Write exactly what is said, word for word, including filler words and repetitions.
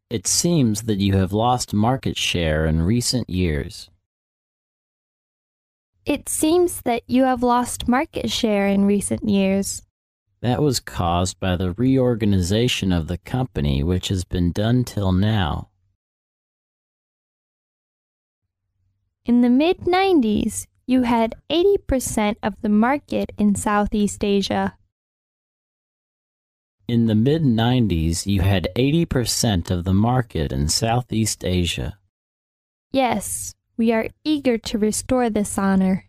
It seems that you have lost market share in recent years. It seems that you have lost market share in recent years. That was caused by the reorganization of the company which has been done till now. In the mid nineties, you had eighty percent of the market in Southeast Asia. In the mid nineties, you had eighty percent of the market in Southeast Asia. Yes, we are eager to restore this honor.